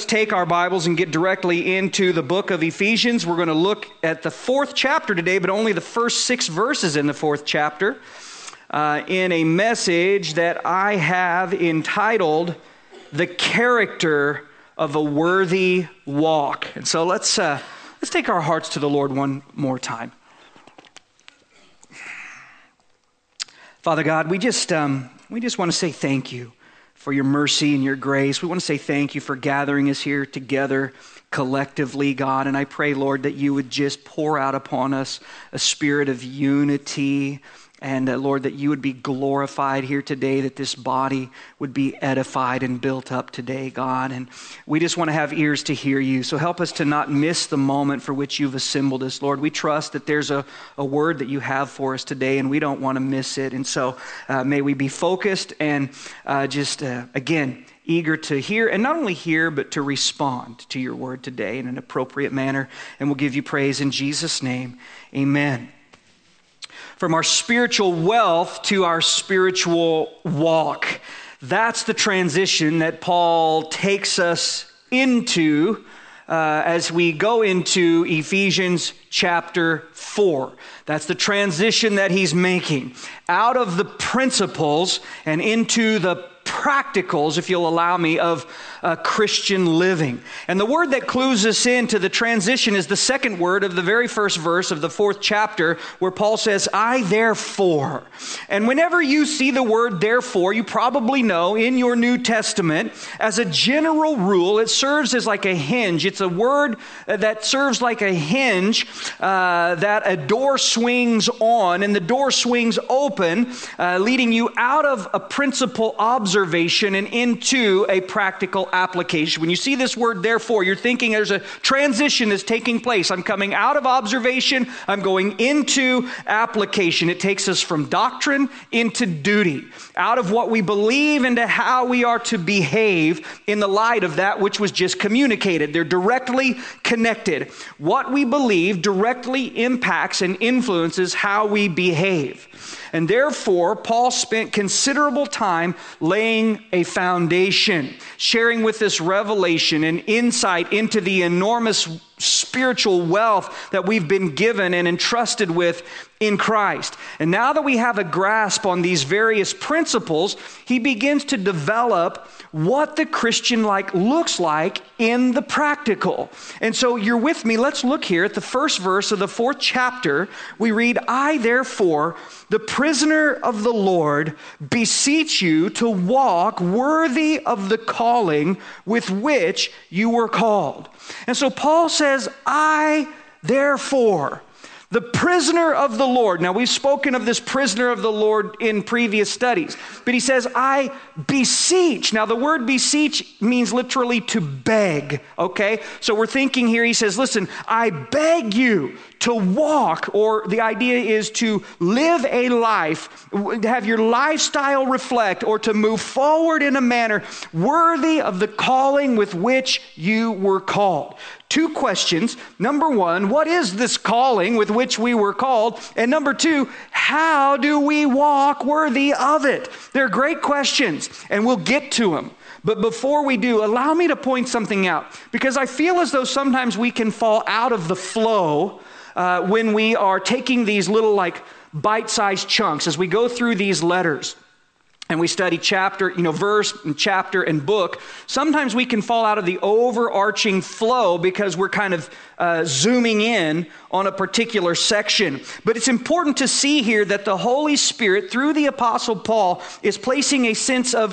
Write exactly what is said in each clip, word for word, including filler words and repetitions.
take our Bibles and get directly into the book of Ephesians. We're going to look at the fourth chapter today, but only the first six verses in the fourth chapter, uh, in a message that I have entitled, The Character of a Worthy Walk. And so let's, uh, let's take our hearts to the Lord one more time. Father God, we just, um, we just want to say thank you for your mercy and your grace. We want to say thank you for gathering us here together collectively, God. And I pray, Lord, that you would just pour out upon us a spirit of unity. And uh, Lord, that you would be glorified here today, that this body would be edified and built up today, God. And we just want to have ears to hear you. So help us to not miss the moment for which you've assembled us, Lord. We trust that there's a, a word that you have for us today, and we don't want to miss it. And so uh, may we be focused and uh, just, uh, again, eager to hear, and not only hear, but to respond to your word today in an appropriate manner. And we'll give you praise in Jesus' name. Amen. From our spiritual wealth to our spiritual walk. That's the transition that Paul takes us into uh, as we go into Ephesians chapter four. That's the transition that he's making out of the principles and into the practicals, if you'll allow me, of uh, Christian living. And the word that clues us into the transition is the second word of the very first verse of the fourth chapter, where Paul says, I therefore. And whenever you see the word therefore, you probably know in your New Testament, as a general rule, it serves as like a hinge. It's a word that serves like a hinge uh, that a door swings on, and the door swings open, uh, leading you out of a principal observation and into a practical application. When you see this word therefore, you're thinking there's a transition that's taking place. I'm coming out of observation, I'm going into application. It takes us from doctrine into duty, out of what we believe into how we are to behave in the light of that which was just communicated. They're directly connected. What we believe directly impacts and influences how we behave. And therefore, Paul spent considerable time laying a foundation, sharing with us revelation and insight into the enormous spiritual wealth that we've been given and entrusted with in Christ. And now that we have a grasp on these various principles, he begins to develop what the Christian like looks like in the practical. And so you're with me. Let's look here at the first verse of the fourth chapter. We read, I therefore, the prisoner of the Lord, beseech you to walk worthy of the calling with which you were called. And so Paul says, I therefore, the prisoner of the Lord. Now, we've spoken of this prisoner of the Lord in previous studies, but he says, I beseech. Now, the word beseech means literally to beg, okay? So we're thinking here, he says, listen, I beg you to walk, or the idea is to live a life, have your lifestyle reflect, or to move forward in a manner worthy of the calling with which you were called. Two questions. Number one, what is this calling with which we were called? And number two, how do we walk worthy of it? They're great questions, and we'll get to them. But before we do, allow me to point something out, because I feel as though sometimes we can fall out of the flow uh, when we are taking these little like bite-sized chunks as we go through these letters. And we study chapter, you know, verse and chapter and book. Sometimes we can fall out of the overarching flow because we're kind of uh, zooming in on a particular section. But it's important to see here that the Holy Spirit, through the Apostle Paul, is placing a sense of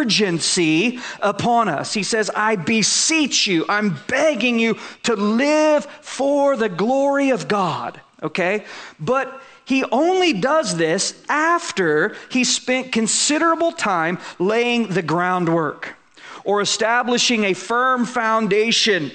urgency upon us. He says, I beseech you, I'm begging you to live for the glory of God. Okay? But he only does this after he spent considerable time laying the groundwork or establishing a firm foundation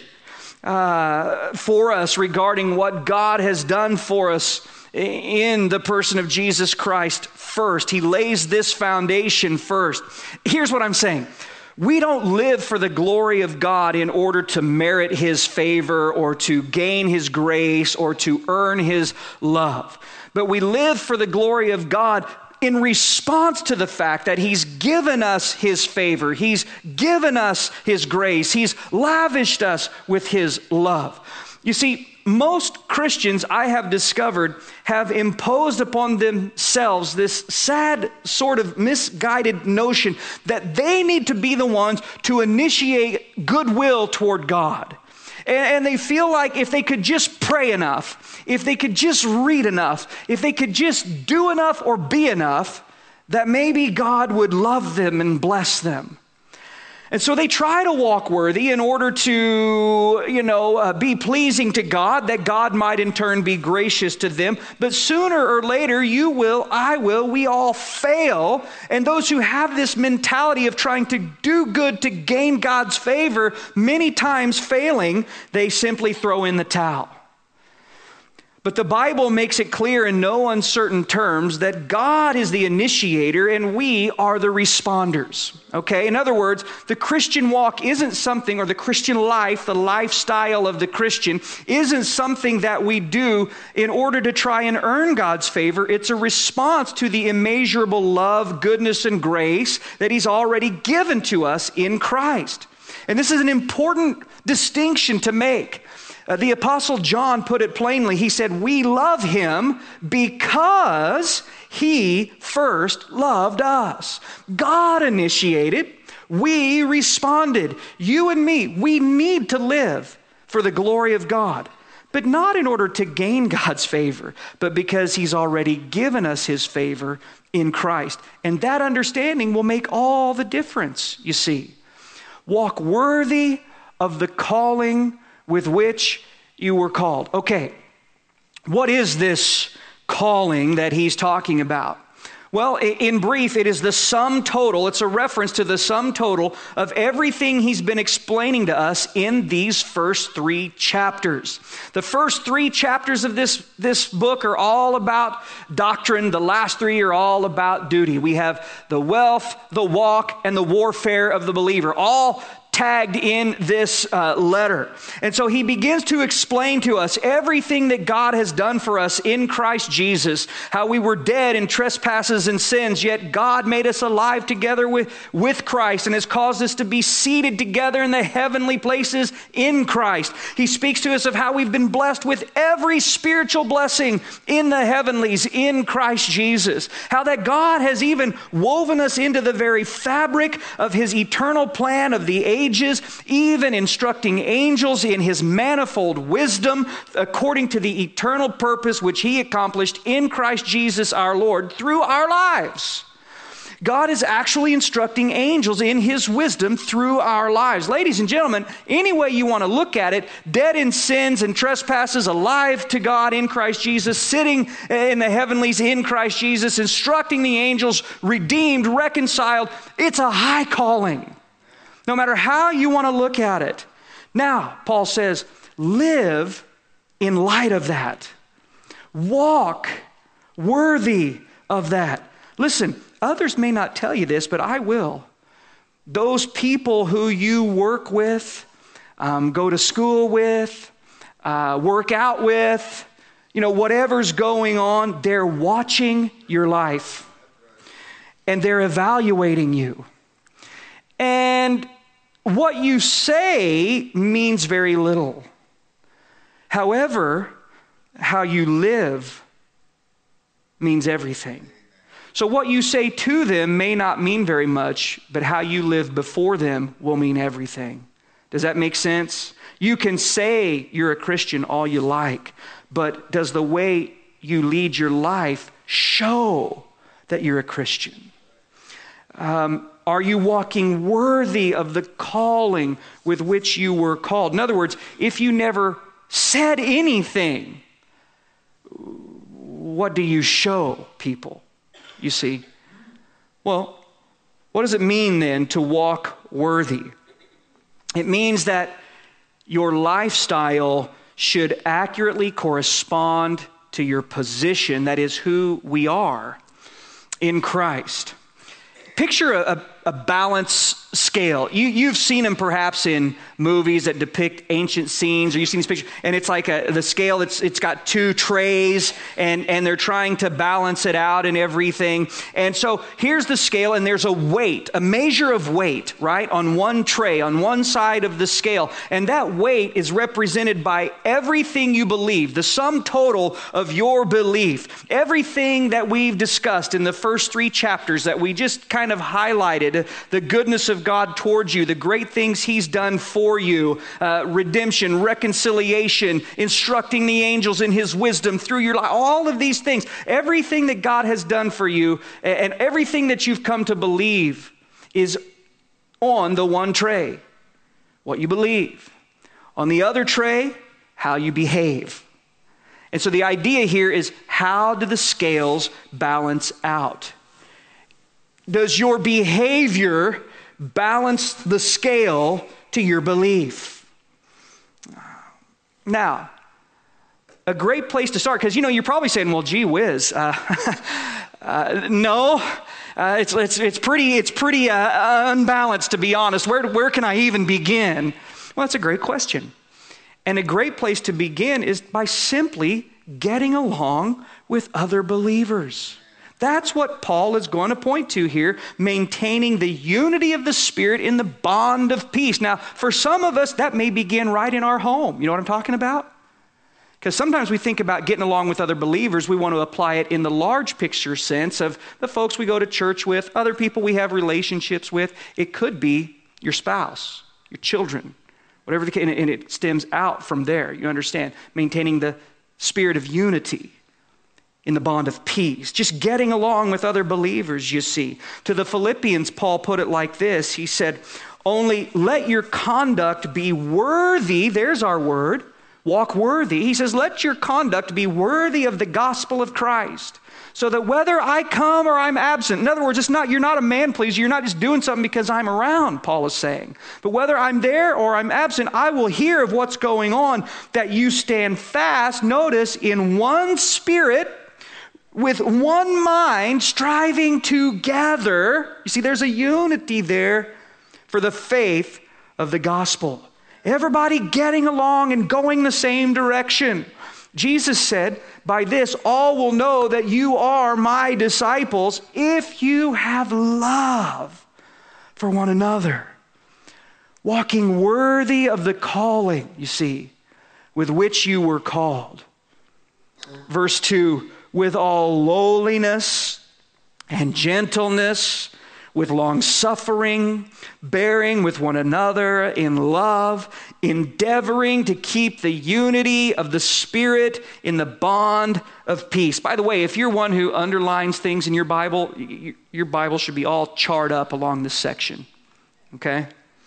uh, for us regarding what God has done for us in the person of Jesus Christ first. He lays this foundation first. Here's what I'm saying. We don't live for the glory of God in order to merit His favor or to gain His grace or to earn His love. But we live for the glory of God in response to the fact that he's given us his favor, he's given us his grace, he's lavished us with his love. You see, most Christians, I have discovered, have imposed upon themselves this sad, sort of misguided notion that they need to be the ones to initiate goodwill toward God. And they feel like if they could just pray enough, if they could just read enough, if they could just do enough or be enough, that maybe God would love them and bless them. And so they try to walk worthy in order to, you know, uh, be pleasing to God, that God might in turn be gracious to them. But sooner or later, you will, I will, we all fail. And those who have this mentality of trying to do good to gain God's favor, many times failing, they simply throw in the towel. But the Bible makes it clear in no uncertain terms that God is the initiator and we are the responders. Okay? In other words, the Christian walk isn't something, or the Christian life, the lifestyle of the Christian, isn't something that we do in order to try and earn God's favor. It's a response to the immeasurable love, goodness, and grace that he's already given to us in Christ. And this is an important distinction to make. Uh, the Apostle John put it plainly. He said, we love him because he first loved us. God initiated. We responded. You and me, we need to live for the glory of God. But not in order to gain God's favor, but because he's already given us his favor in Christ. And that understanding will make all the difference, you see. Walk worthy of the calling with which you were called. Okay, what is this calling that he's talking about? Well, in brief, it is the sum total. It's a reference to the sum total of everything he's been explaining to us in these first three chapters. The first three chapters of this, this book are all about doctrine. The last three are all about duty. We have the wealth, the walk, and the warfare of the believer, all tagged in this uh, letter. And so he begins to explain to us everything that God has done for us in Christ Jesus, how we were dead in trespasses and sins, yet God made us alive together with, with Christ and has caused us to be seated together in the heavenly places in Christ. He speaks to us of how we've been blessed with every spiritual blessing in the heavenlies in Christ Jesus, how that God has even woven us into the very fabric of his eternal plan of the age, even instructing angels in his manifold wisdom according to the eternal purpose which he accomplished in Christ Jesus our Lord through our lives. God is actually instructing angels in his wisdom through our lives. Ladies and gentlemen, any way you want to look at it, dead in sins and trespasses, alive to God in Christ Jesus, sitting in the heavenlies in Christ Jesus, instructing the angels, redeemed, reconciled, it's a high calling. No matter how you want to look at it. Now, Paul says, live in light of that. Walk worthy of that. Listen, others may not tell you this, but I will. Those people who you work with, um, go to school with, uh, work out with, you know, whatever's going on, they're watching your life. And they're evaluating you. And what you say means very little. However, how you live means everything. So what you say to them may not mean very much, but how you live before them will mean everything. Does that make sense? You can say you're a Christian all you like, but does the way you lead your life show that you're a Christian? Um, Are you walking worthy of the calling with which you were called? In other words, if you never said anything, what do you show people? You see? Well, what does it mean then to walk worthy? It means that your lifestyle should accurately correspond to your position, that is who we are in Christ. Picture a, a balance scale. You, you've seen them perhaps in movies that depict ancient scenes, or you've seen these pictures, and it's like a, the scale, it's, it's got two trays, and, and they're trying to balance it out and everything. And so here's the scale, and there's a weight, a measure of weight, right, on one tray, on one side of the scale. And that weight is represented by everything you believe, the sum total of your belief. Everything that we've discussed in the first three chapters that we just kind of highlighted, the goodness of God towards you, the great things he's done for you, uh, redemption, reconciliation, instructing the angels in his wisdom through your life, all of these things, everything that God has done for you and everything that you've come to believe is on the one tray, what you believe. On the other tray, how you behave. And so the idea here is, how do the scales balance out? Does your behavior balance the scale to your belief? Now, a great place to start, because you know, you're probably saying, well, gee whiz, uh, uh, no, uh, it's, it's, it's pretty, it's pretty uh, unbalanced, to be honest. Where, where can I even begin? Well, that's a great question. And a great place to begin is by simply getting along with other believers. That's what Paul is going to point to here, maintaining the unity of the Spirit in the bond of peace. Now, for some of us, that may begin right in our home. You know what I'm talking about? Because sometimes we think about getting along with other believers, we want to apply it in the large picture sense of the folks we go to church with, other people we have relationships with. It could be your spouse, your children, whatever the case, and it stems out from there. You understand? Maintaining the spirit of unity in the bond of peace. Just getting along with other believers, you see. To the Philippians, Paul put it like this. He said, only let your conduct be worthy. There's our word. Walk worthy. He says, let your conduct be worthy of the gospel of Christ, so that whether I come or I'm absent, in other words, it's not, you're not a man pleaser. You're not just doing something because I'm around, Paul is saying. But whether I'm there or I'm absent, I will hear of what's going on, that you stand fast, notice, in one spirit, with one mind, striving together. You see, there's a unity there for the faith of the gospel. Everybody getting along and going the same direction. Jesus said, by this all will know that you are my disciples if you have love for one another. Walking worthy of the calling, you see, with which you were called. Verse two, with all lowliness and gentleness, with long suffering, bearing with one another in love, endeavoring to keep the unity of the Spirit in the bond of peace. By the way, if you're one who underlines things in your Bible, your Bible should be all charred up along this section. Okay?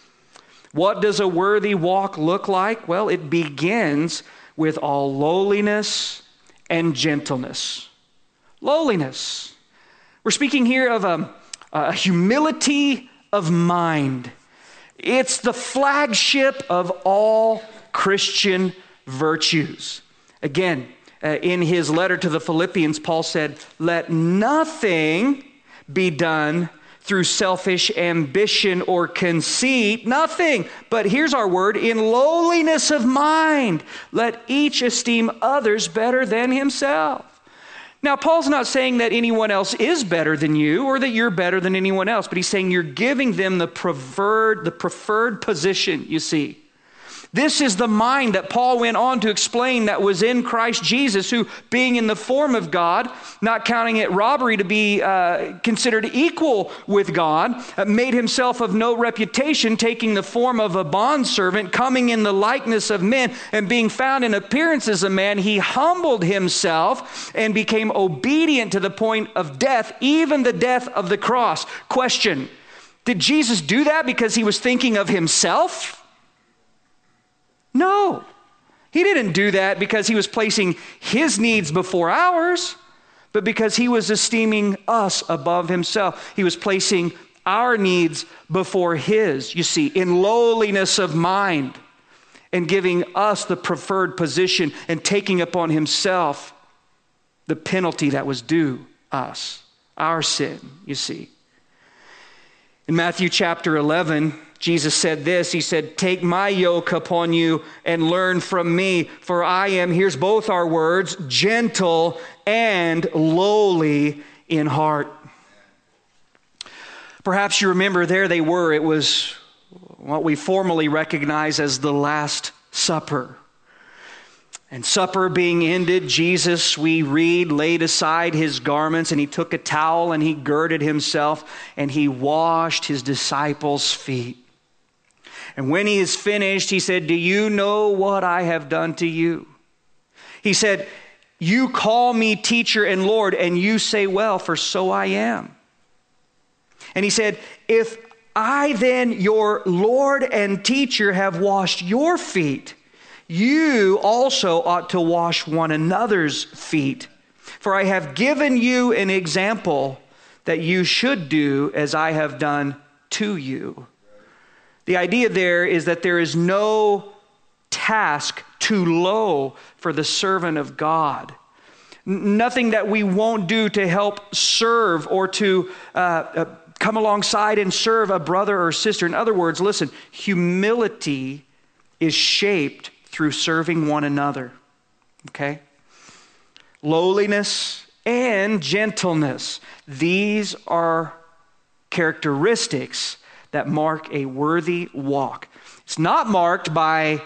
What does a worthy walk look like? Well, it begins with all lowliness and gentleness. Lowliness. We're speaking here of a A humility of mind. It's the flagship of all Christian virtues. Again, uh, in his letter to the Philippians, Paul said, let nothing be done through selfish ambition or conceit. Nothing. But here's our word, in lowliness of mind. Let each esteem others better than himself. Now, Paul's not saying that anyone else is better than you or that you're better than anyone else, but he's saying you're giving them the preferred, the preferred position, you see. This is the mind that Paul went on to explain that was in Christ Jesus, who, being in the form of God, not counting it robbery to be uh, considered equal with God, uh, made himself of no reputation, taking the form of a bondservant, coming in the likeness of men, and being found in appearance as a man, he humbled himself and became obedient to the point of death, even the death of the cross. Question, did Jesus do that because he was thinking of himself? No, he didn't do that because he was placing his needs before ours, but because he was esteeming us above himself. He was placing our needs before his, you see, in lowliness of mind, and giving us the preferred position and taking upon himself the penalty that was due us, our sin, you see. In Matthew chapter eleven, Jesus said this. He said, "Take my yoke upon you and learn from me, for I am," here's both our words, "gentle and lowly in heart." Perhaps you remember there they were. It was what we formally recognize as the Last Supper. And supper being ended, Jesus, we read, laid aside his garments, and he took a towel and he girded himself and he washed his disciples' feet. And when he is finished, he said, "Do you know what I have done to you?" He said, "You call me teacher and Lord, and you say, well, for so I am." And he said, "If I then, your Lord and teacher, have washed your feet, you also ought to wash one another's feet. For I have given you an example that you should do as I have done to you." The idea there is that there is no task too low for the servant of God. N- nothing that we won't do to help serve or to uh, uh, come alongside and serve a brother or sister. In other words, listen, humility is shaped through serving one another, okay? Lowliness and gentleness. These are characteristics that mark a worthy walk. It's not marked by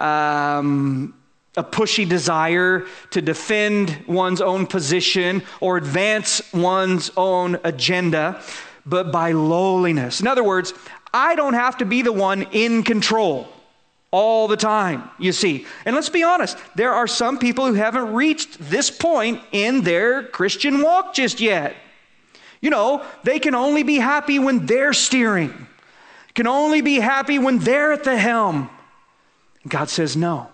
um, a pushy desire to defend one's own position or advance one's own agenda, but by lowliness. In other words, I don't have to be the one in control all the time, you see. And let's be honest, there are some people who haven't reached this point in their Christian walk just yet. You know, they can only be happy when they're steering, can only be happy when they're at the helm. And God says no.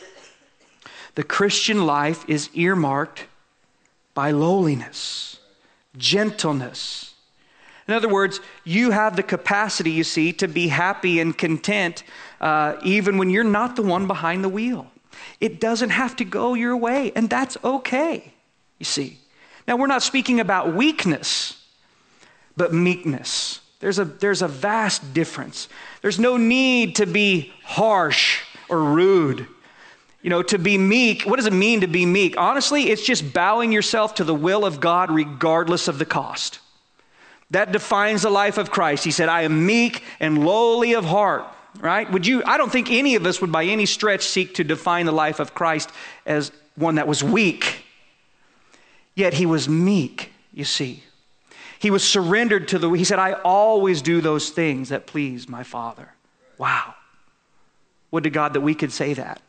The Christian life is earmarked by lowliness, gentleness. In other words, you have the capacity, you see, to be happy and content uh, even when you're not the one behind the wheel. It doesn't have to go your way, and that's okay, you see. Now, we're not speaking about weakness, but meekness. There's a, there's a vast difference. There's no need to be harsh or rude. You know, to be meek, what does it mean to be meek? Honestly, it's just bowing yourself to the will of God regardless of the cost. That defines the life of Christ. He said, "I am meek and lowly of heart," right? Would you, I don't think any of us would by any stretch seek to define the life of Christ as one that was weak. Yet he was meek, you see. He was surrendered to the, he said, "I always do those things that please my Father." Wow. Would to God that we could say that.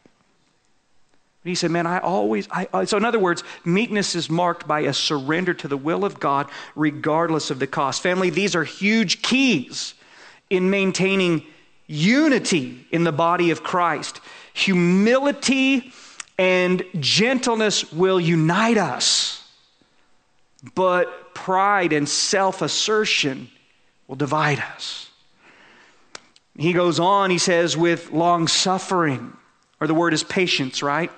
He said, man, I always, I, so in other words, meekness is marked by a surrender to the will of God regardless of the cost. Family, these are huge keys in maintaining unity in the body of Christ. Humility and gentleness will unite us, but pride and self-assertion will divide us. He goes on, he says, with long suffering, or the word is patience, right?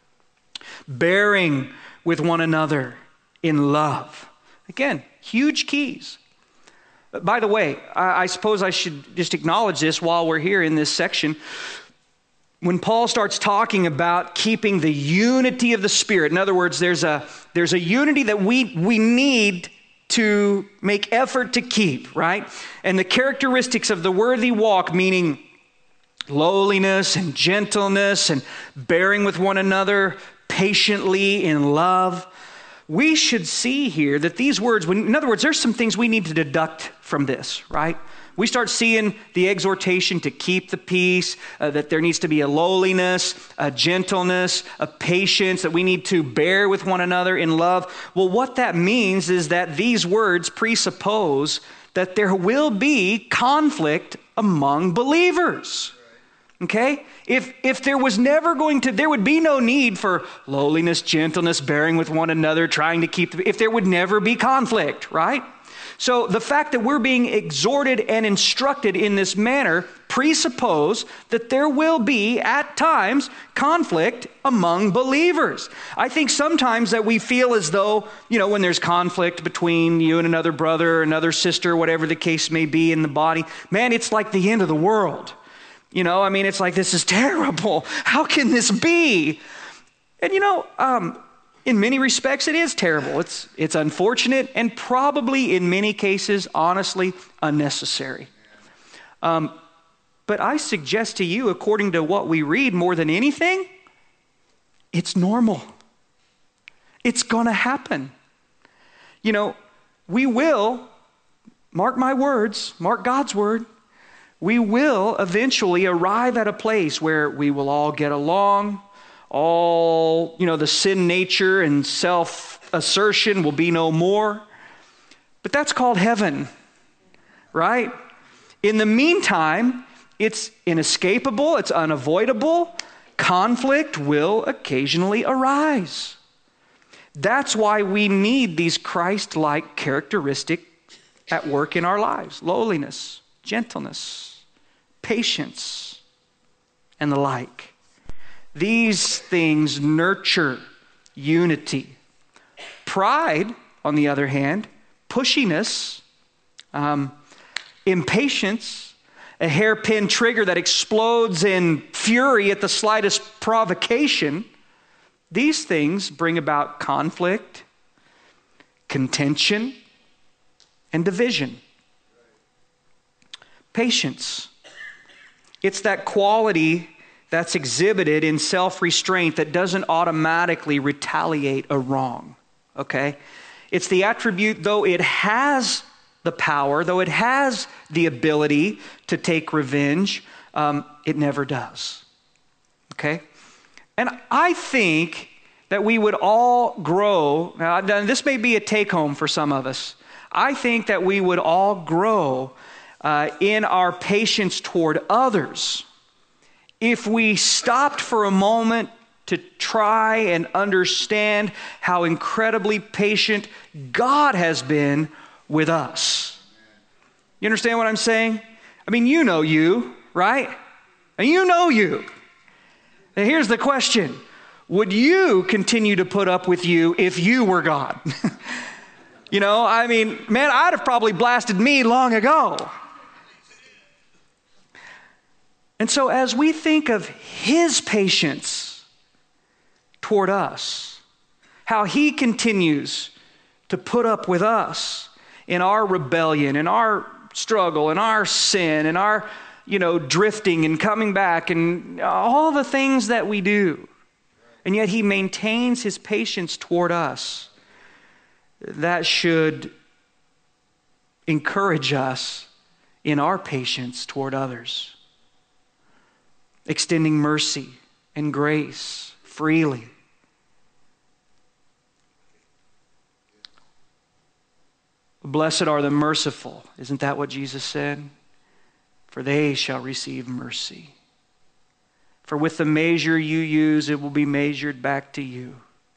Bearing with one another in love. Again, huge keys. By the way, I, I suppose I should just acknowledge this while we're here in this section. When Paul starts talking about keeping the unity of the Spirit, in other words, there's a, there's a unity that we, we need to make effort to keep, right? And the characteristics of the worthy walk, meaning lowliness and gentleness and bearing with one another patiently in love. We should see here that these words, when, in other words, there's some things we need to deduct from this, right? We start seeing the exhortation to keep the peace, uh, that there needs to be a lowliness, a gentleness, a patience, that we need to bear with one another in love. Well, what that means is that these words presuppose that there will be conflict among believers. Okay? If if there was never going to, there would be no need for lowliness, gentleness, bearing with one another, trying to keep, if there would never be conflict, right? So the fact that we're being exhorted and instructed in this manner presuppose that there will be, at times, conflict among believers. I think sometimes that we feel as though, you know, when there's conflict between you and another brother or another sister, whatever the case may be in the body, man, it's like the end of the world. You know, I mean, it's like, this is terrible. How can this be? And you know, um, in many respects, it is terrible. It's, it's unfortunate and probably in many cases, honestly, unnecessary. Um, but I suggest to you, according to what we read more than anything, it's normal. It's going to happen. You know, we will, mark my words, mark God's word, we will eventually arrive at a place where we will all get along. All, you know, the sin nature and self-assertion will be no more. But that's called heaven, right? In the meantime, it's inescapable, it's unavoidable. Conflict will occasionally arise. That's why we need these Christ-like characteristics at work in our lives. Lowliness, gentleness, patience, and the like. These things nurture unity. Pride, on the other hand, pushiness, um, impatience, a hairpin trigger that explodes in fury at the slightest provocation, these things bring about conflict, contention, and division. Patience. It's that quality that's exhibited in self-restraint that doesn't automatically retaliate a wrong, okay? It's the attribute, though it has the power, though it has the ability to take revenge, um, it never does, okay? And I think that we would all grow, now this may be a take-home for some of us, I think that we would all grow uh, in our patience toward others if we stopped for a moment to try and understand how incredibly patient God has been with us. You understand what I'm saying? I mean, you know you, right? And you know you. And here's the question. Would you continue to put up with you if you were God? You know, I mean, man, I'd have probably blasted me long ago. And so as we think of his patience toward us, how he continues to put up with us in our rebellion, in our struggle, in our sin, in our, you know, drifting and coming back and all the things that we do. And yet he maintains his patience toward us. That should encourage us in our patience toward others. Extending mercy and grace freely. Blessed are the merciful. Isn't that what Jesus said? For they shall receive mercy. For with the measure you use, it will be measured back to you.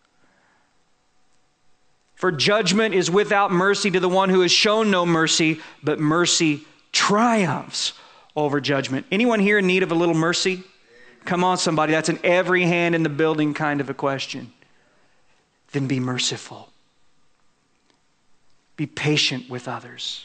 For judgment is without mercy to the one who has shown no mercy, but mercy triumphs over judgment. Anyone here in need of a little mercy? Come on, somebody. That's an every hand in the building kind of a question. Then be merciful. Be patient with others.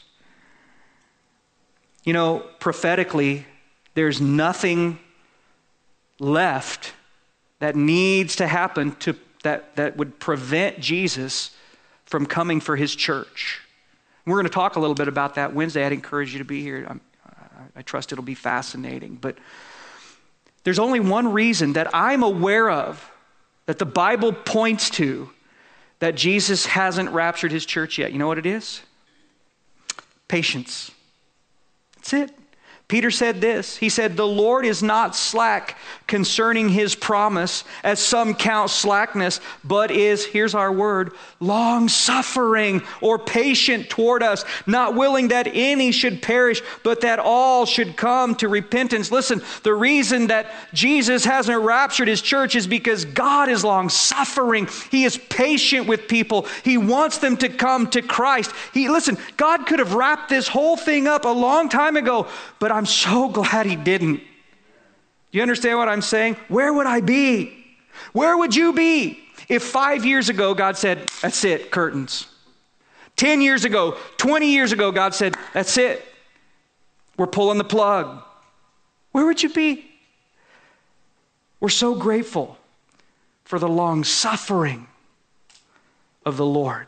You know, prophetically, there's nothing left that needs to happen to that, that would prevent Jesus from coming for his church. We're going to talk a little bit about that Wednesday. I'd encourage you to be here. I'm, I trust it'll be fascinating. But there's only one reason that I'm aware of, that the Bible points to, that Jesus hasn't raptured his church yet. You know what it is? Patience. That's it. Peter said this. He said, the Lord is not slack concerning his promise, as some count slackness, but is, here's our word, long-suffering or patient toward us, not willing that any should perish, but that all should come to repentance. Listen, the reason that Jesus hasn't raptured his church is because God is long-suffering. He is patient with people. He wants them to come to Christ. He, listen, God could have wrapped this whole thing up a long time ago, but I'm I'm so glad he didn't. Do you understand what I'm saying? Where would I be? Where would you be if five years ago God said, that's it, curtains? Ten years ago, twenty years ago, God said, that's it. We're pulling the plug. Where would you be? We're so grateful for the long suffering of the Lord.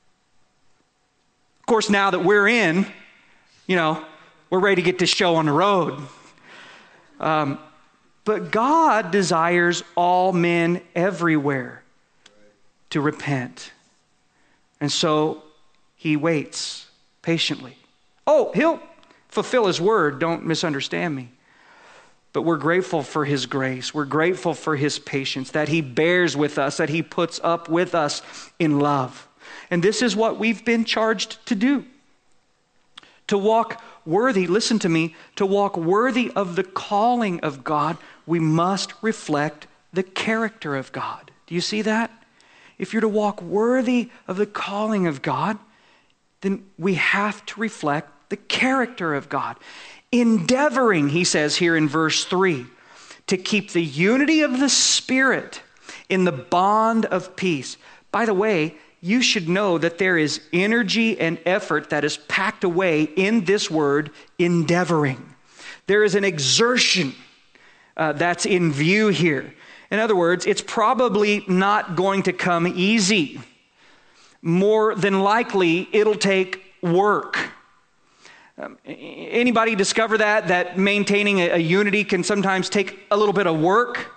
Of course, now that we're in, you know, we're ready to get this show on the road. Um, but God desires all men everywhere to repent. And so he waits patiently. Oh, he'll fulfill his word. Don't misunderstand me. But we're grateful for his grace. We're grateful for his patience, that he bears with us, that he puts up with us in love. And this is what we've been charged to do. To walk worthy, listen to me, to walk worthy of the calling of God, we must reflect the character of God. Do you see that? If you're to walk worthy of the calling of God, then we have to reflect the character of God. Endeavoring, he says here in verse three, to keep the unity of the Spirit in the bond of peace. By the way, you should know that there is energy and effort that is packed away in this word, endeavoring. There is an exertion uh, that's in view here. In other words, it's probably not going to come easy. More than likely, it'll take work. Um, anybody discover that, that maintaining a, a unity can sometimes take a little bit of work?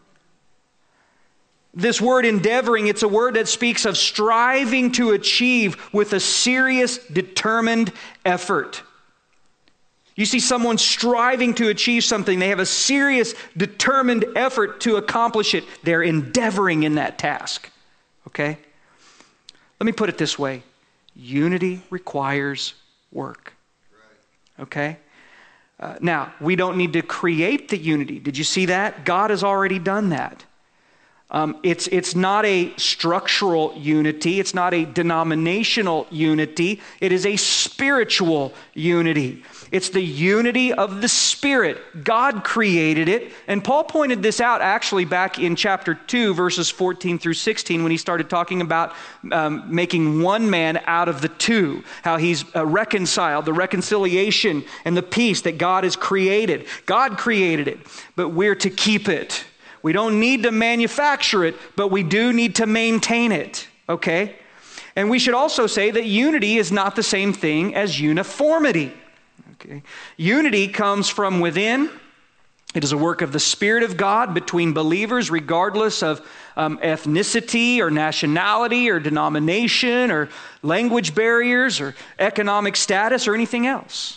This word endeavoring, it's a word that speaks of striving to achieve with a serious, determined effort. You see someone striving to achieve something, they have a serious, determined effort to accomplish it. They're endeavoring in that task. Okay? Let me put it this way. Unity requires work. Okay? Uh, now, we don't need to create the unity. Did you see that? God has already done that. Um, it's, it's not a structural unity. It's not a denominational unity. It is a spiritual unity. It's the unity of the Spirit. God created it. And Paul pointed this out actually back in chapter two, verses fourteen through sixteen, when he started talking about um, making one man out of the two. How he's uh, reconciled, the reconciliation and the peace that God has created. God created it, but we're to keep it. We don't need to manufacture it, but we do need to maintain it, okay? And we should also say that unity is not the same thing as uniformity, okay? Unity comes from within. It is a work of the Spirit of God between believers, regardless of um, ethnicity or nationality or denomination or language barriers or economic status or anything else.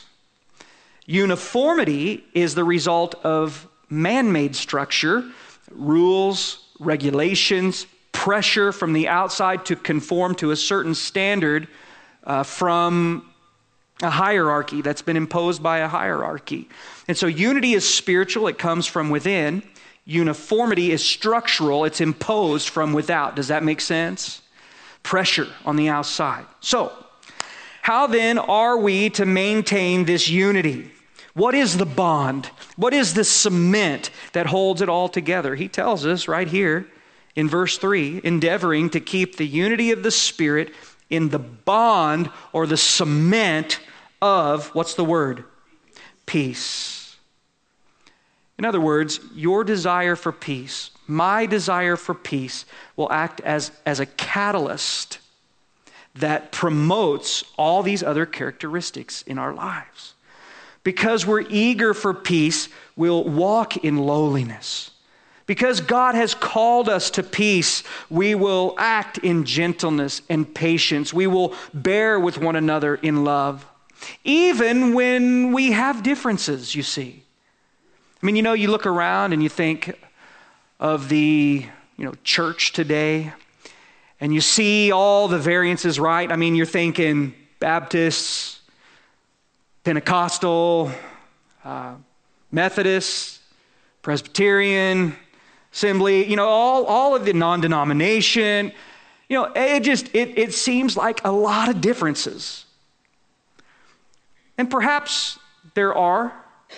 Uniformity is the result of man-made structure, rules, regulations, pressure from the outside to conform to a certain standard uh, from a hierarchy that's been imposed by a hierarchy. And so unity is spiritual, it comes from within. Uniformity is structural, it's imposed from without. Does that make sense? Pressure on the outside. So, how then are we to maintain this unity? What is the bond? What is the cement that holds it all together? He tells us right here in verse three, endeavoring to keep the unity of the Spirit in the bond or the cement of, what's the word? Peace. In other words, your desire for peace, my desire for peace will act as, as a catalyst that promotes all these other characteristics in our lives. Because we're eager for peace, we'll walk in lowliness. Because God has called us to peace, we will act in gentleness and patience. We will bear with one another in love. Even when we have differences, you see. I mean, you know, you look around and you think of the, you know, church today, and you see all the variances, right? I mean, you're thinking Baptists, Pentecostal, uh, Methodist, Presbyterian, Assembly, you know, all, all of the non-denomination, you know, it just, it, it seems like a lot of differences. And perhaps there are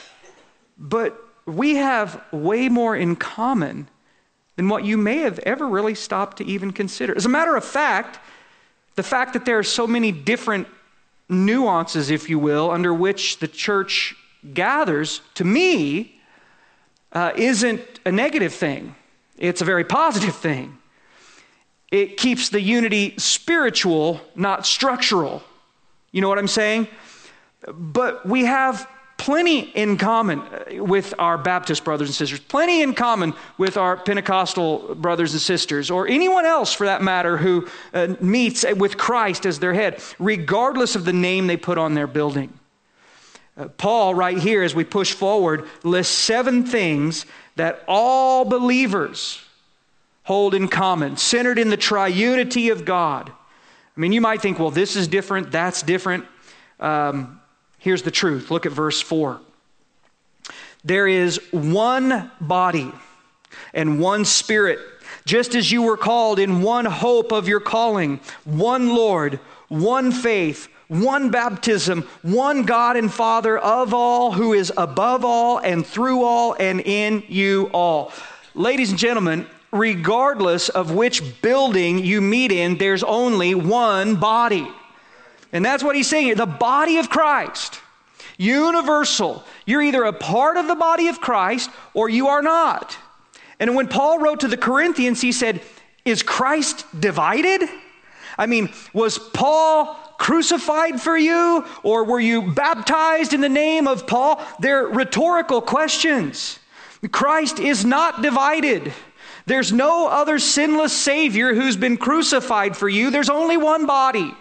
but we have way more in common than what you may have ever really stopped to even consider. As a matter of fact, the fact that there are so many different nuances, if you will, under which the church gathers, to me, uh, isn't a negative thing. It's a very positive thing. It keeps the unity spiritual, not structural. You know what I'm saying? But we have plenty in common with our Baptist brothers and sisters, plenty in common with our Pentecostal brothers and sisters, or anyone else for that matter who uh, meets with Christ as their head, regardless of the name they put on their building. Uh, Paul, right here, as we push forward, lists seven things that all believers hold in common, centered in the triunity of God. I mean, you might think, well, this is different, that's different. Um, Here's the truth. Look at verse four. There is one body and one Spirit, just as you were called in one hope of your calling, one Lord, one faith, one baptism, one God and Father of all, who is above all and through all and in you all. Ladies and gentlemen, regardless of which building you meet in, there's only one body. And that's what he's saying here. The body of Christ, universal. You're either a part of the body of Christ or you are not. And when Paul wrote to the Corinthians, he said, is Christ divided? I mean, was Paul crucified for you, or were you baptized in the name of Paul? They're rhetorical questions. Christ is not divided. There's no other sinless Savior who's been crucified for you. There's only one body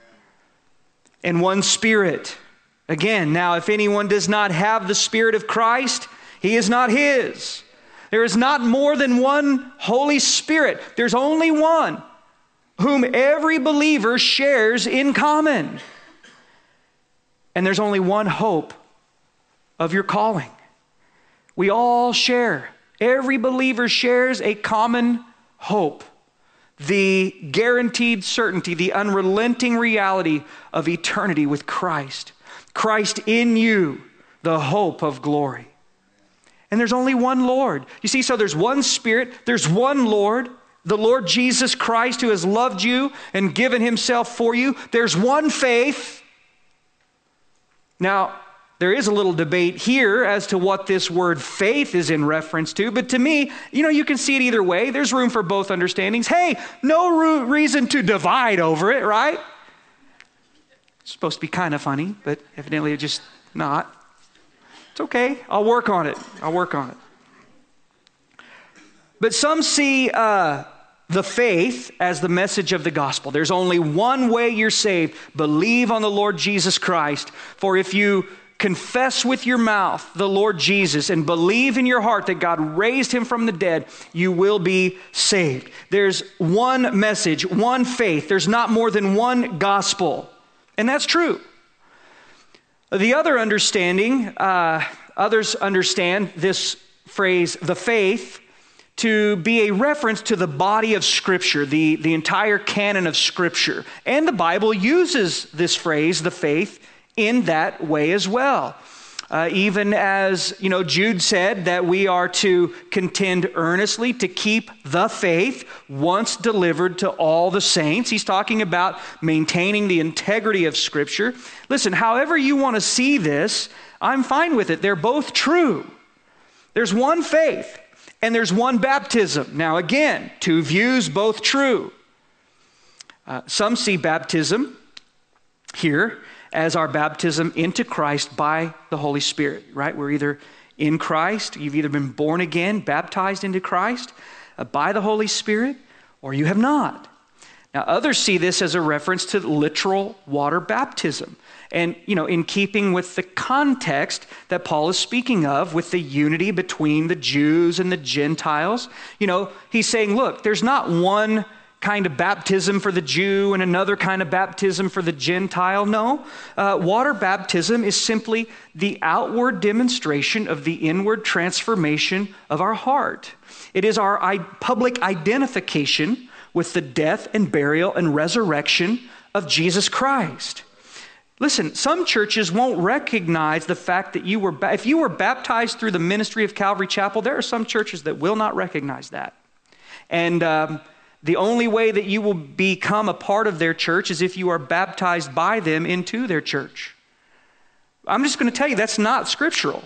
and one Spirit. Again, now if anyone does not have the Spirit of Christ, he is not his. There is not more than one Holy Spirit. There's only one whom every believer shares in common. And there's only one hope of your calling. We all share. Every believer shares a common hope. The guaranteed certainty, the unrelenting reality of eternity with Christ. Christ in you, the hope of glory. And there's only one Lord. You see, so there's one Spirit, there's one Lord, the Lord Jesus Christ, who has loved you and given himself for you. There's one faith. Now, there is a little debate here as to what this word faith is in reference to, but to me, you know, you can see it either way. There's room for both understandings. Hey, no reason to divide over it, right? It's supposed to be kind of funny, but evidently it's just not. It's okay. I'll work on it. I'll work on it. But some see uh, the faith as the message of the gospel. There's only one way you're saved. Believe on the Lord Jesus Christ. For if you confess with your mouth the Lord Jesus and believe in your heart that God raised him from the dead, you will be saved. There's one message, one faith. There's not more than one gospel. And that's true. The other understanding, uh, others understand this phrase, the faith, to be a reference to the body of Scripture, the, the entire canon of Scripture. And the Bible uses this phrase, the faith, in that way as well. Uh, even as, you know, Jude said that we are to contend earnestly to keep the faith once delivered to all the saints. He's talking about maintaining the integrity of Scripture. Listen, however you want to see this, I'm fine with it. They're both true. There's one faith and there's one baptism. Now again, two views, both true. Uh, some see baptism here as our baptism into Christ by the Holy Spirit, right? We're either in Christ, you've either been born again, baptized into Christ uh, by the Holy Spirit, or you have not. Now, others see this as a reference to literal water baptism. And, you know, in keeping with the context that Paul is speaking of with the unity between the Jews and the Gentiles, you know, he's saying, look, there's not one kind of baptism for the Jew and another kind of baptism for the Gentile. No, uh, water baptism is simply the outward demonstration of the inward transformation of our heart. It is our I- public identification with the death and burial and resurrection of Jesus Christ. Listen, some churches won't recognize the fact that you were, ba- if you were baptized through the ministry of Calvary Chapel, there are some churches that will not recognize that. And um, the only way that you will become a part of their church is if you are baptized by them into their church. I'm just going to tell you, that's not scriptural.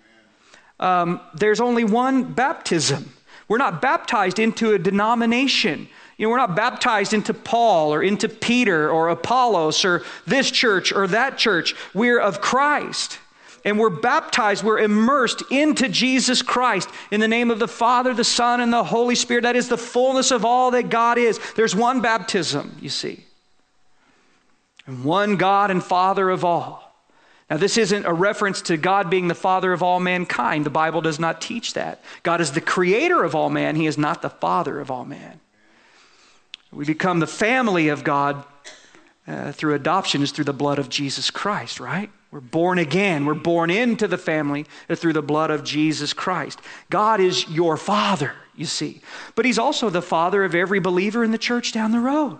Um, there's only one baptism. We're not baptized into a denomination. You know, we're not baptized into Paul or into Peter or Apollos or this church or that church. We're of Christ. And we're baptized, we're immersed into Jesus Christ in the name of the Father, the Son, and the Holy Spirit. That is the fullness of all that God is. There's one baptism, you see. And one God and Father of all. Now, this isn't a reference to God being the Father of all mankind. The Bible does not teach that. God is the creator of all man. He is not the Father of all man. We become the family of God uh, through adoption is through the blood of Jesus Christ, right? We're born again. We're born into the family through the blood of Jesus Christ. God is your Father, you see. But He's also the Father of every believer in the church down the road.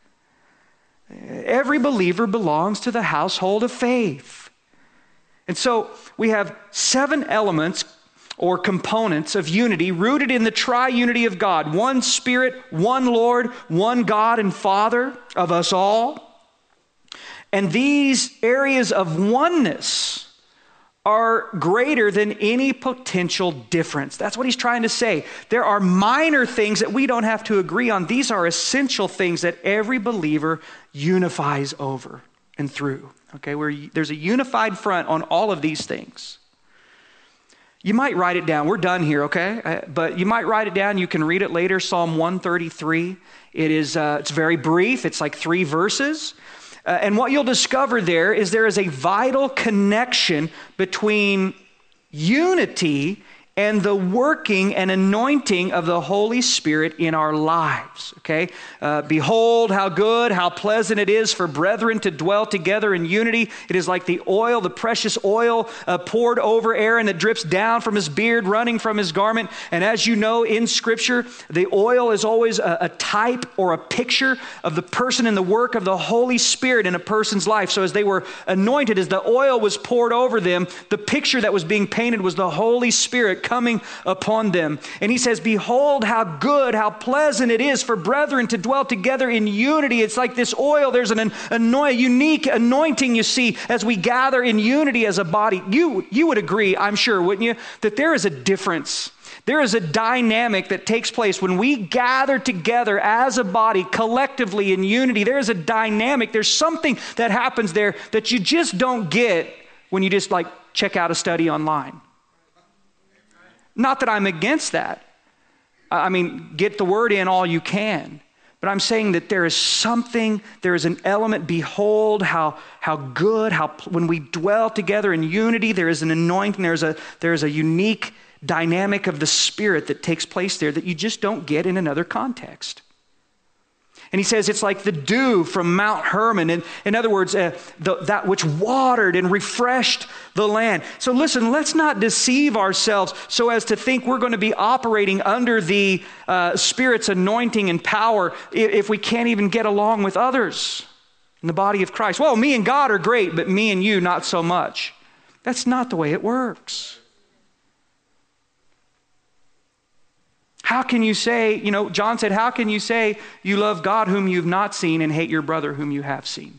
Every believer belongs to the household of faith. And so we have seven elements or components of unity rooted in the triunity of God. One Spirit, one Lord, one God and Father of us all. And these areas of oneness are greater than any potential difference. That's what he's trying to say. There are minor things that we don't have to agree on. These are essential things that every believer unifies over and through. Okay, where there's a unified front on all of these things. You might write it down. We're done here, okay? Uh, but you might write it down. You can read it later. Psalm one thirty-three. It is. Uh, it's very brief. It's like three verses. Uh, and what you'll discover there is there is a vital connection between unity and the working and anointing of the Holy Spirit in our lives, okay? Uh, Behold how good, how pleasant it is for brethren to dwell together in unity. It is like the oil, the precious oil uh, poured over Aaron that drips down from his beard, running from his garment. And as you know, in Scripture, the oil is always a, a type or a picture of the person and the work of the Holy Spirit in a person's life. So as they were anointed, as the oil was poured over them, the picture that was being painted was the Holy Spirit coming upon them. And he says, behold how good, how pleasant it is for brethren to dwell together in unity. It's like this oil. There's an anoint, unique anointing, you see, as we gather in unity as a body. You, you would agree, I'm sure, wouldn't you, that there is a difference. There is a dynamic that takes place when we gather together as a body, collectively in unity. There is a dynamic. There's something that happens there that you just don't get when you just like check out a study online. Not that I'm against that. I mean, get the word in all you can. But I'm saying that there is something, there is an element, behold how how good, how when we dwell together in unity, there is an anointing, there's a there's a unique dynamic of the Spirit that takes place there that you just don't get in another context. And he says it's like the dew from Mount Hermon. And in other words, uh, the, that which watered and refreshed the land. So listen, let's not deceive ourselves so as to think we're going to be operating under the uh, Spirit's anointing and power if, if we can't even get along with others in the body of Christ. Well, me and God are great, but me and you not so much. That's not the way it works. How can you say, you know, John said, how can you say you love God whom you've not seen and hate your brother whom you have seen?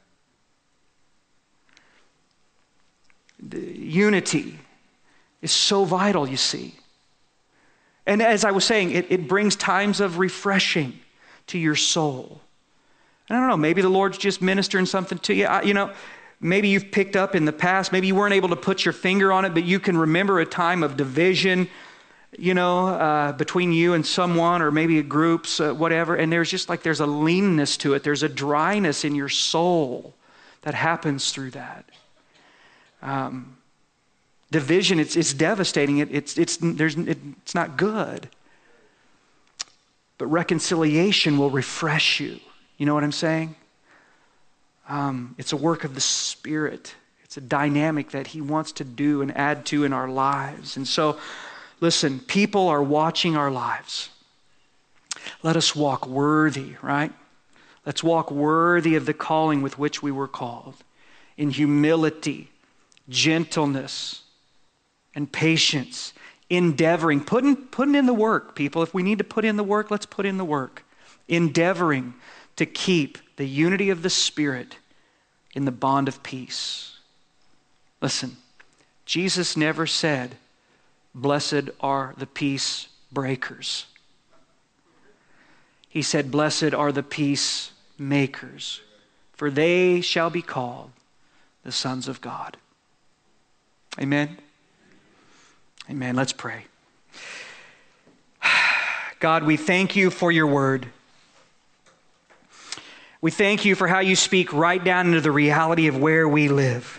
The unity is so vital, you see. And as I was saying, it, it brings times of refreshing to your soul. I don't know, maybe the Lord's just ministering something to you. I, you know, maybe you've picked up in the past, maybe you weren't able to put your finger on it, but you can remember a time of division, you know, uh, between you and someone or maybe groups, uh, whatever. And there's just like, there's a leanness to it. There's a dryness in your soul that happens through that. Um, division, it's it's devastating. It, it's it's there's it, it's not good. But reconciliation will refresh you. You know what I'm saying? Um, it's a work of the Spirit. It's a dynamic that He wants to do and add to in our lives. And so, listen, people are watching our lives. Let us walk worthy, right? Let's walk worthy of the calling with which we were called. in humility, gentleness, and patience, endeavoring, putting, putting in the work, people. If we need to put in the work, let's put in the work. Endeavoring to keep the unity of the Spirit in the bond of peace. Listen, Jesus never said, blessed are the peace breakers. He said, blessed are the peacemakers, for they shall be called the sons of God. Amen. Amen. Let's pray. God, we thank you for your word. We thank you for how you speak right down into the reality of where we live.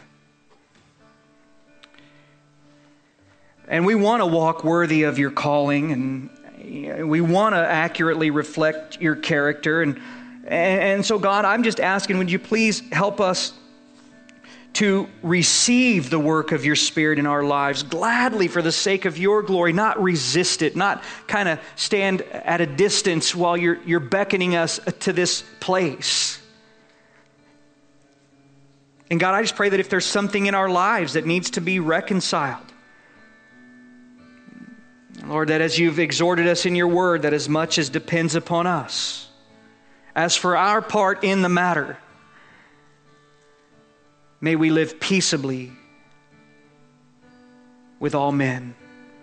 And we want to walk worthy of your calling, and we want to accurately reflect your character. And, and so, God, I'm just asking, would you please help us to receive the work of your Spirit in our lives gladly for the sake of your glory, not resist it, not kind of stand at a distance while you're, you're beckoning us to this place. And God, I just pray that if there's something in our lives that needs to be reconciled, Lord, that as you've exhorted us in your word, that as much as depends upon us, as for our part in the matter, may we live peaceably with all men.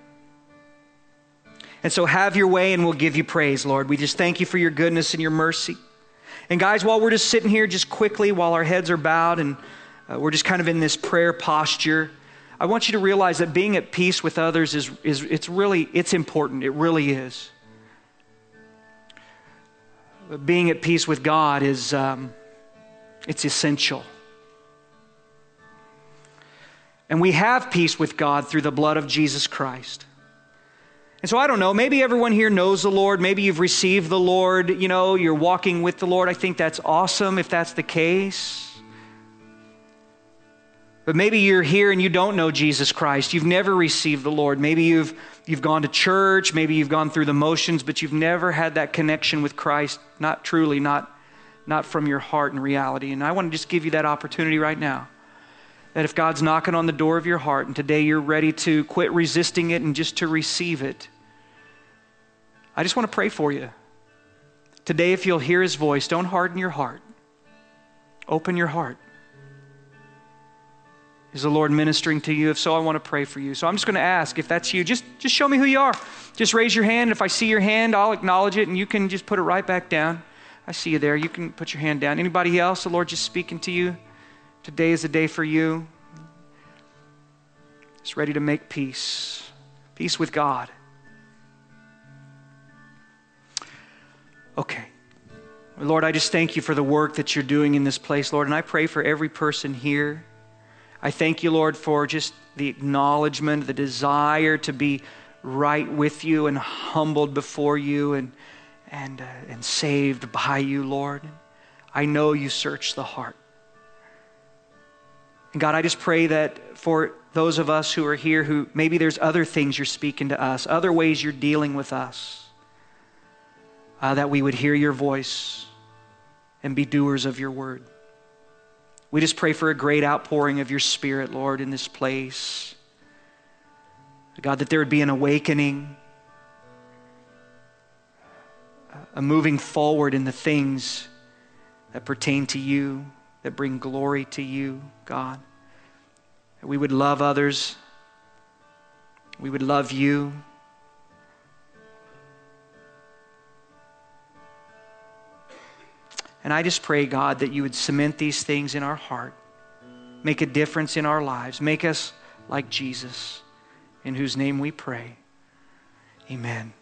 And so have your way and we'll give you praise, Lord. We just thank you for your goodness and your mercy. And guys, while we're just sitting here just quickly, while our heads are bowed and uh, we're just kind of in this prayer posture, I want you to realize that being at peace with others is, is it's really, it's important. It really is. But being at peace with God is, um, it's essential. And we have peace with God through the blood of Jesus Christ. And so I don't know, maybe everyone here knows the Lord. Maybe you've received the Lord. You know, you're walking with the Lord. I think that's awesome if that's the case. But maybe you're here and you don't know Jesus Christ. You've never received the Lord. Maybe you've, you've gone to church. Maybe you've gone through the motions, but you've never had that connection with Christ. Not truly, not, not from your heart and reality. And I want to just give you that opportunity right now. That if God's knocking on the door of your heart and today you're ready to quit resisting it and just to receive it, I just want to pray for you. Today, if you'll hear his voice, don't harden your heart. Open your heart. Is the Lord ministering to you? If so, I want to pray for you. So I'm just going to ask, if that's you, just, just show me who you are. Just raise your hand. If I see your hand, I'll acknowledge it and you can just put it right back down. I see you there. You can put your hand down. Anybody else? The Lord just speaking to you? Today is the day for you. Just ready to make peace. Peace with God. Okay. Lord, I just thank you for the work that you're doing in this place, Lord. And I pray for every person here. I thank you, Lord, for just the acknowledgement, the desire to be right with you and humbled before you and, and, uh, and saved by you, Lord. I know you search the heart. And God, I just pray that for those of us who are here who maybe there's other things you're speaking to us, other ways you're dealing with us, uh, that we would hear your voice and be doers of your word. We just pray for a great outpouring of your Spirit, Lord, in this place. God, that there would be an awakening, a moving forward in the things that pertain to you, that bring glory to you, God. That we would love others. We would love you. And I just pray, God, that you would cement these things in our heart, make a difference in our lives, make us like Jesus, in whose name we pray. Amen.